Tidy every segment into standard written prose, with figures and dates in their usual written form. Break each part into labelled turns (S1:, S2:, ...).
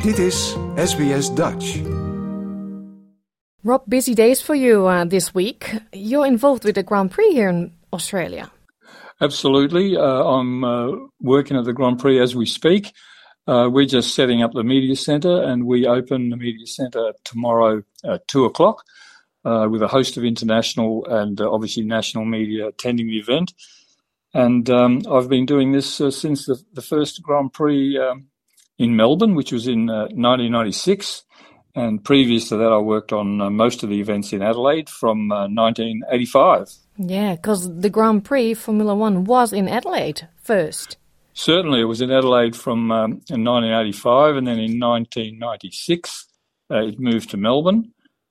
S1: Dit is SBS Dutch.
S2: Rob, busy days for you this week. You're involved with the Grand Prix here in Australia.
S3: Absolutely. I'm working at the Grand Prix as we speak. We're just setting up the media centre, and we open the media centre tomorrow at 2 o'clock with a host of international and obviously national media attending the event. And I've been doing this since the first Grand Prix in Melbourne, which was in 1996. And previous to that, I worked on most of the events in Adelaide from 1985.
S2: Yeah, because the Grand Prix Formula One was in Adelaide first.
S3: Certainly, it was in Adelaide from in 1985, and then in 1996, it moved to Melbourne.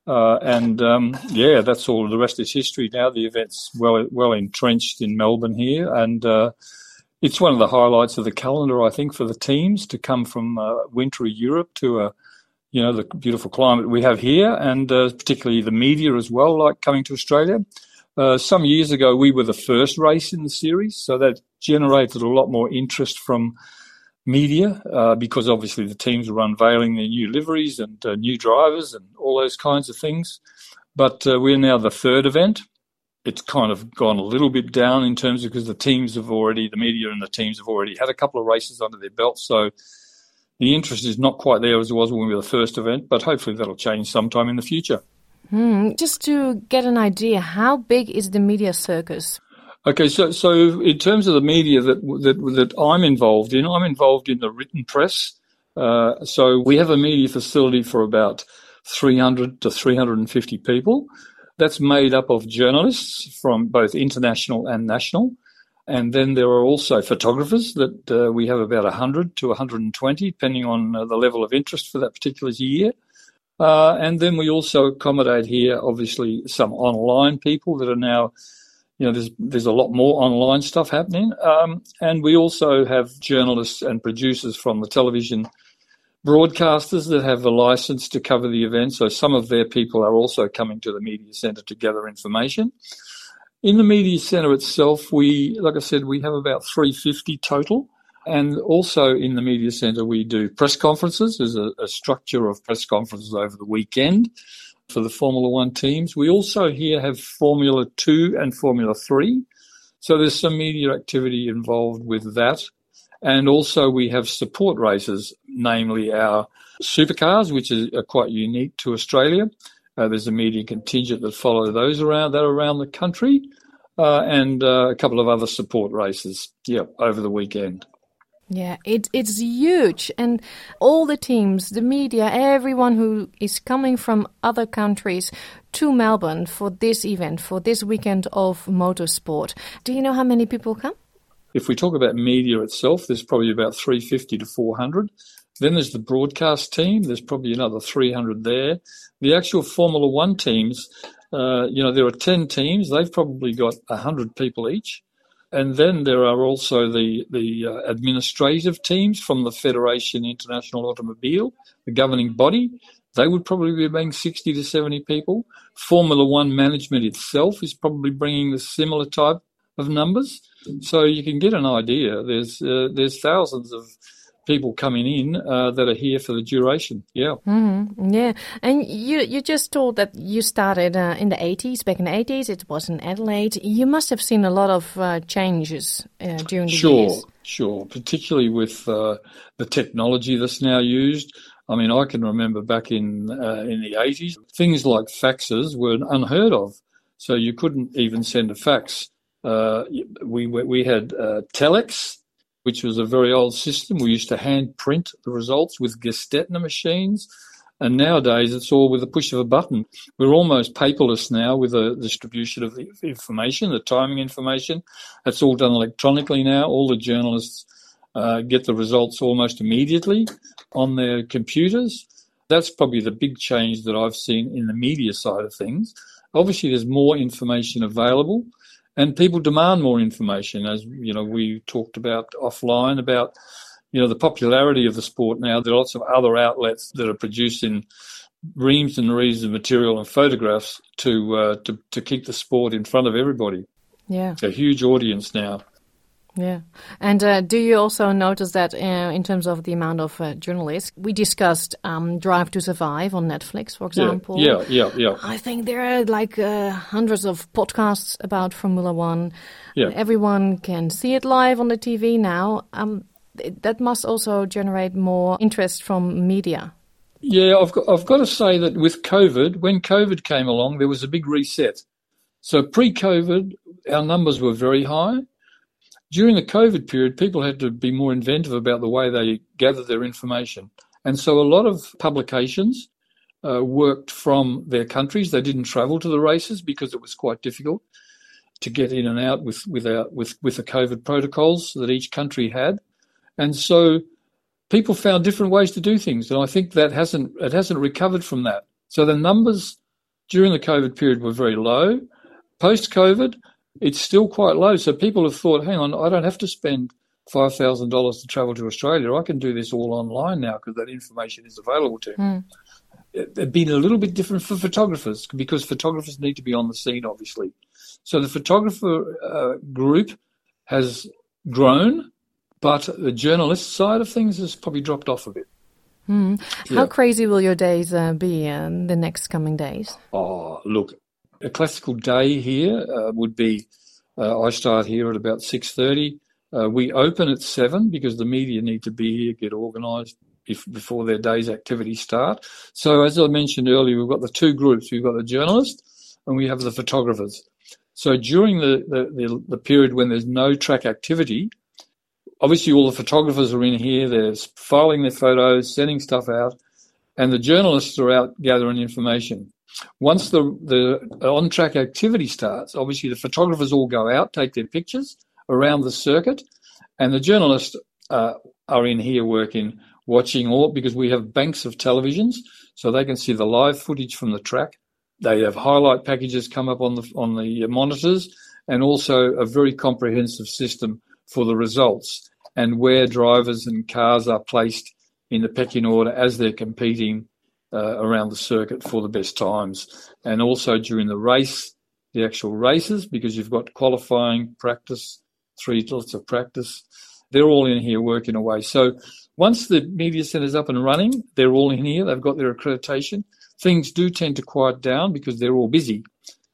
S3: That's all. The rest is history now. The event's well entrenched in Melbourne here, and it's one of the highlights of the calendar, I think, for the teams to come from wintry Europe to the beautiful climate we have here, and particularly the media as well, like coming to Australia. Some years ago, we were the first race in the series, so that generated a lot more interest from media because obviously the teams were unveiling their new liveries and new drivers and all those kinds of things. But we're now the third event. It's kind of gone a little bit down in terms of because the media and the teams have already had a couple of races under their belt, so the interest is not quite there as it was when we were the first event, but hopefully that'll change sometime in the future.
S2: Just to get an idea, how big is the media circus?
S3: Okay, so in terms of the media that I'm involved in the written press. So we have a media facility for about 300 to 350 people. That's made up of journalists from both international and national. And then there are also photographers that we have about 100 to 120, depending on the level of interest for that particular year. And then we also accommodate here, obviously, some online people that are now, there's a lot more online stuff happening. And we also have journalists and producers from the television broadcasters that have a license to cover the event. So some of their people are also coming to the media centre to gather information. In the media centre itself, like I said, we have about 350 total. And also in the media centre, we do press conferences. There's a structure of press conferences over the weekend for the Formula One teams. We also here have Formula 2 and Formula 3. So there's some media activity involved with that. And also we have support races, namely our supercars, which are quite unique to Australia. There's a media contingent that follow those around the country, and a couple of other support races, over the weekend.
S2: Yeah, it's huge, and all the teams, the media, everyone who is coming from other countries to Melbourne for this event, for this weekend of motorsport. Do you know how many people come?
S3: If we talk about media itself, there's probably about 350 to 400. Then there's the broadcast team. There's probably another 300 there. The actual Formula One teams, there are 10 teams. They've probably got 100 people each. And then there are also the administrative teams from the Federation International Automobile, the governing body. They would probably be bringing 60 to 70 people. Formula One management itself is probably bringing the similar type of numbers. So you can get an idea. There's thousands of people coming in that are here for the duration. Yeah.
S2: Mm-hmm. Yeah. And you just told that you started in the 80s. Back in the 80s, it was in Adelaide. You must have seen a lot of changes during the years.
S3: Sure. Particularly with the technology that's now used. I mean, I can remember back in the 80s, things like faxes were unheard of. So you couldn't even send a fax. We had telex, which was a very old system. We used to hand print the results with Gestetner machines, and nowadays it's all with the push of a button. We're almost paperless now with the distribution of the information, the timing information. That's all done electronically now. All the journalists get the results almost immediately on their computers. That's probably the big change that I've seen in the media side of things. Obviously, there's more information available. And people demand more information, as we talked about offline about the popularity of the sport now. There are lots of other outlets that are producing reams and reams of material and photographs to keep the sport in front of everybody.
S2: Yeah,
S3: it's a huge audience now.
S2: Yeah. And do you also notice that in terms of the amount of journalists, we discussed Drive to Survive on Netflix, for example.
S3: Yeah.
S2: I think there are like hundreds of podcasts about Formula One.
S3: Yeah.
S2: Everyone can see it live on the TV now. That must also generate more interest from media.
S3: Yeah, I've got to say that with COVID, when COVID came along, there was a big reset. So pre-COVID, our numbers were very high. During the COVID period, people had to be more inventive about the way they gathered their information. And so a lot of publications worked from their countries. They didn't travel to the races because it was quite difficult to get in and out with the COVID protocols that each country had. And so people found different ways to do things. And I think that it hasn't recovered from that. So the numbers during the COVID period were very low. Post-COVID, it's still quite low. So people have thought, hang on, I don't have to spend $5,000 to travel to Australia. I can do this all online now because that information is available to me. It's been a little bit different for photographers because photographers need to be on the scene, obviously. So the photographer group has grown, but the journalist side of things has probably dropped off a bit.
S2: Yeah. How crazy will your days be in the next coming days?
S3: Oh, look. A classical day here would be, I start here at about 6:30. We open at 7 because the media need to be here, get organised before their day's activities start. So as I mentioned earlier, we've got the two groups. We've got the journalists and we have the photographers. So during the period when there's no track activity, obviously all the photographers are in here. They're filing their photos, sending stuff out, and the journalists are out gathering information. Once the on-track activity starts, obviously the photographers all go out, take their pictures around the circuit, and the journalists are in here working, watching all, because we have banks of televisions, so they can see the live footage from the track. They have highlight packages come up on the monitors, and also a very comprehensive system for the results and where drivers and cars are placed in the pecking order as they're competing around the circuit for the best times, and also during the race, the actual races, because you've got qualifying, practice, 3 lots of practice. They're all in here working away. So once the media centre's up and running, they're all in here. They've got their accreditation. Things do tend to quiet down because they're all busy.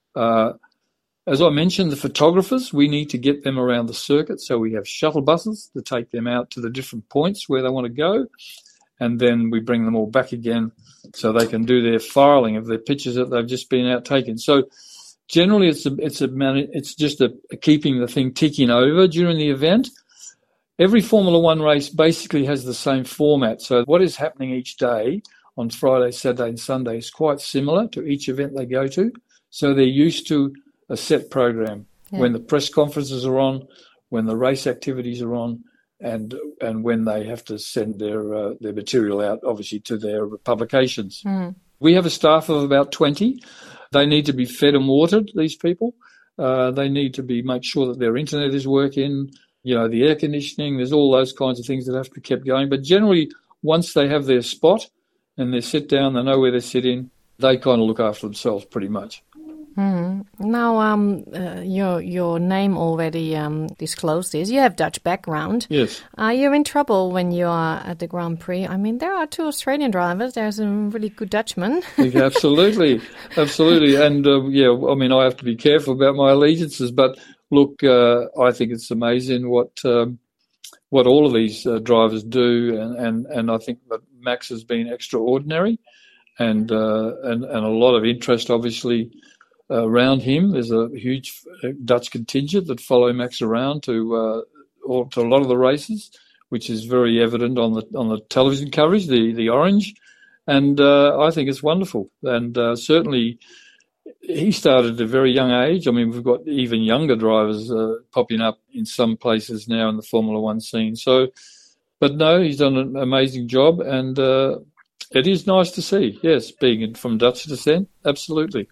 S3: As I mentioned, the photographers, we need to get them around the circuit. So we have shuttle buses to take them out to the different points where they want to go. And then we bring them all back again so they can do their filing of their pictures that they've just been out taken. So generally it's just keeping the thing ticking over during the event. Every Formula One race basically has the same format. So what is happening each day on Friday, Saturday and Sunday is quite similar to each event they go to. So they're used to a set program. When the press conferences are on, when the race activities are on, and when they have to send their material out, obviously, to their publications. We have a staff of about 20. They need to be fed and watered, these people. They need to make sure that their internet is working, the air conditioning. There's all those kinds of things that have to be kept going. But generally, once they have their spot and they sit down, they know where they're sitting, they kind of look after themselves pretty much.
S2: Now, your name already disclosed this. You have Dutch background.
S3: Yes.
S2: Are you in trouble when you are at the Grand Prix? I mean, there are 2 Australian drivers. There's a really good Dutchman.
S3: Absolutely. And, I have to be careful about my allegiances. But, look, I think it's amazing what all of these drivers do. And I think that Max has been extraordinary and a lot of interest, obviously, around him. There's a huge Dutch contingent that follow Max around to a lot of the races, which is very evident on the television coverage, the orange, and I think it's wonderful. And certainly, he started at a very young age. I mean, we've got even younger drivers popping up in some places now in the Formula One scene. So, but no, he's done an amazing job, and it is nice to see. Yes, being from Dutch descent, absolutely.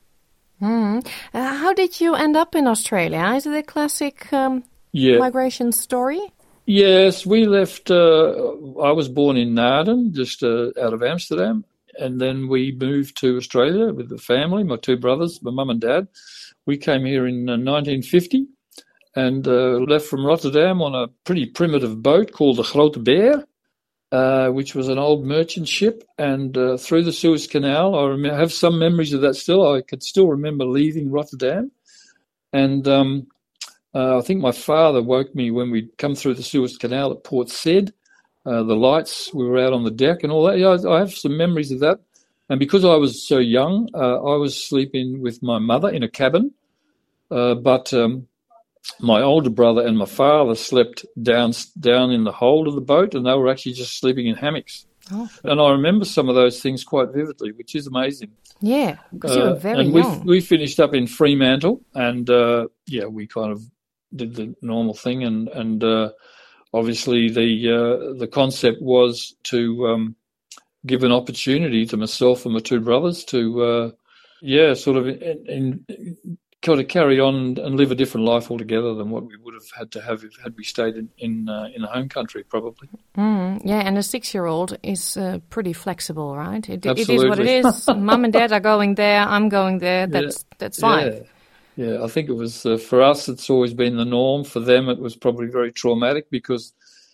S2: How did you end up in Australia? Is it a classic migration story?
S3: Yes, we left. I was born in Naarden, just out of Amsterdam, and then we moved to Australia with the family, my 2 brothers, my mum and dad. We came here in 1950, and left from Rotterdam on a pretty primitive boat called the Grote Beer, which was an old merchant ship, and through the Suez Canal. I have some memories of that still. I could still remember leaving Rotterdam, and I think my father woke me when we'd come through the Suez Canal at Port Said. The lights, we were out on the deck and all that. Yeah, I have some memories of that. And because I was so young, I was sleeping with my mother in a cabin, but my older brother and my father slept down in the hold of the boat, and they were actually just sleeping in hammocks. Oh. And I remember some of those things quite vividly, which is amazing.
S2: Yeah, because you were very young.
S3: We finished up in Fremantle, and we kind of did the normal thing, and obviously the concept was to give an opportunity to myself and my two brothers to kind of carry on and live a different life altogether than what we would have had we stayed in the home country, probably.
S2: Yeah, and a 6-year-old is pretty flexible, right? It is what
S3: Absolutely.
S2: it is. Mum and Dad are going there. I'm going there. That's fine.
S3: Yeah, I think it was for us. It's always been the norm. For them, it was probably very traumatic because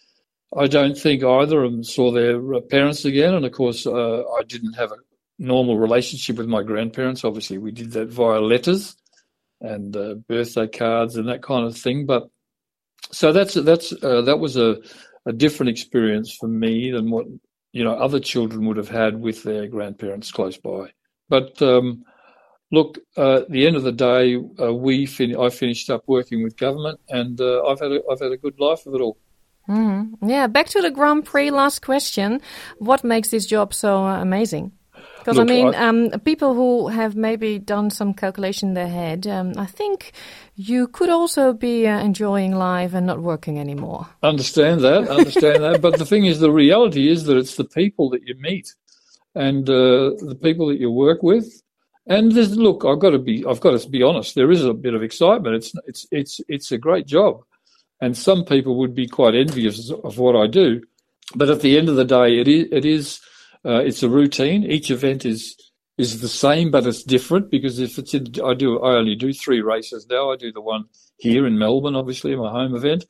S3: I don't think either of them saw their parents again, and of course, I didn't have a normal relationship with my grandparents. Obviously, we did that via letters and birthday cards and that kind of thing. But so that was a different experience for me than what other children would have had with their grandparents close by. But look, at the end of the day, I finished up working with government, and I've had a good life of it all.
S2: Yeah, back to the Grand Prix. Last question: what makes this job so amazing? Because people who have maybe done some calculation in their head, I think you could also be enjoying life and not working anymore. Understand that. But the thing is, the reality is that it's the people that you meet and the people that you work with. And I've got to be honest. There is a bit of excitement. It's a great job, and some people would be quite envious of what I do. But at the end of the day, it is. It's a routine. Each event is the same, but it's different because I only do 3 races now. I do the one here in Melbourne, obviously, my home event.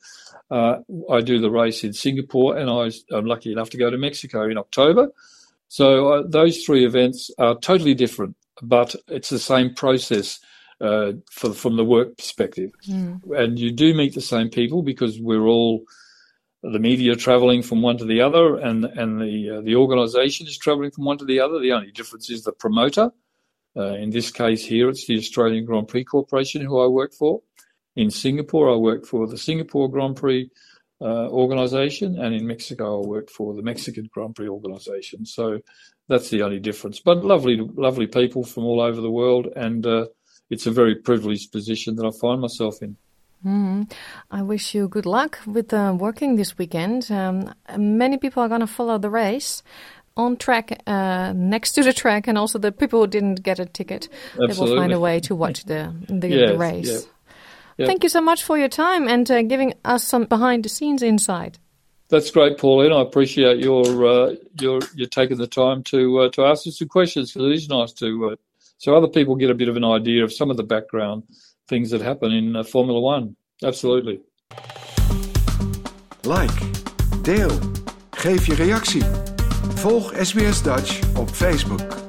S2: I do the race in Singapore, and I'm lucky enough to go to Mexico in October. So those 3 events are totally different, but it's the same process from the work perspective. And you do meet the same people because we're all the media travelling from one to the other, and the organisation is travelling from one to the other. The only difference is the promoter. In this case here, it's the Australian Grand Prix Corporation who I work for. In Singapore, I work for the Singapore Grand Prix organisation, and in Mexico, I work for the Mexican Grand Prix organisation. So that's the only difference. But lovely people from all over the world, and it's a very privileged position that I find myself in. I wish you good luck with working this weekend. Many people are going to follow the race on track, next to the track, and also the people who didn't get a ticket,
S3: Absolutely.
S2: They will find a way to watch the race.
S3: Yeah. Yeah.
S2: Thank you so much for your time and giving us some behind-the-scenes insight.
S3: That's great, Pauline. I appreciate your taking the time to ask us some questions, because it is nice to so other people get a bit of an idea of some of the background things that happen in Formula One. Absolutely.
S1: Like, deel, geef je reactie. Volg SBS Dutch op Facebook.